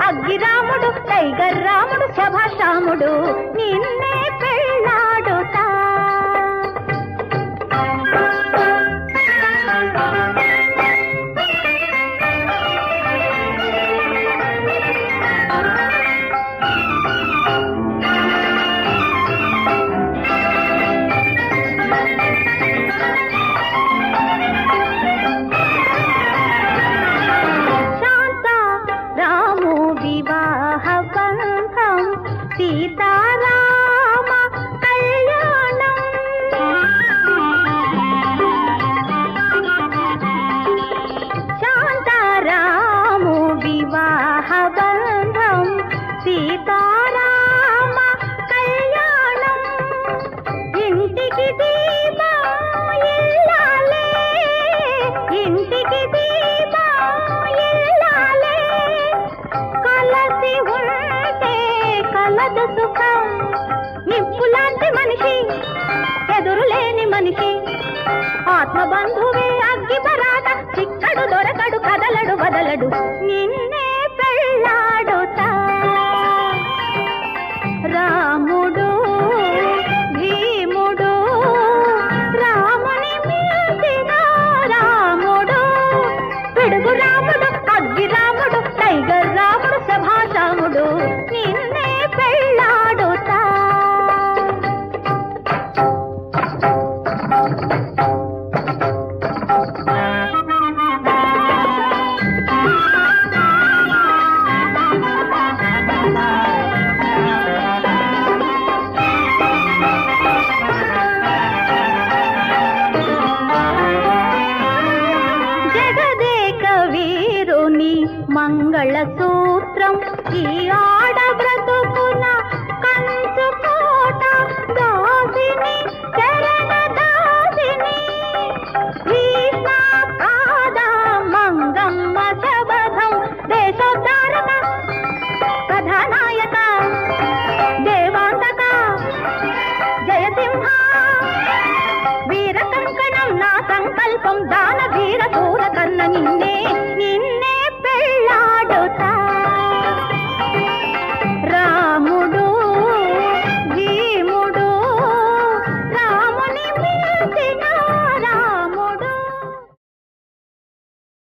Aggiramudu tiger రాముడు శభాష్ రాముడు నిన్నే పెళ్ళాడుతా వివాహ బంధం సీతారామ కళ్యాణం శాంతారాము వివాహ బంధం సీతారామ కళ్యాణం ఇంటికి దీపం ఇల్లాలే ఇంటికి దీపం ఇల్లాలే కలసి ఉంటే కలదు సుఖం నిప్పులాంటి మనిషి ఎదురులేని మనిషి ఆత్మబంధువే అగ్గి పరాట చిక్కడు దొరకడు కదలడు వదలడు నిన్నే పెళ్ళాడుతా రాముడు భీముడు రాముని మిల్చిన రాముడు పిడుగు రాముడు అగ్గి రాముడు టైగర్ రాముడు శభాష్ రాముడు నిన్నే పెళ్ళాడుతా జగదేక వీరుని మంగళ సూత్రం ఈ ఆడవ్రత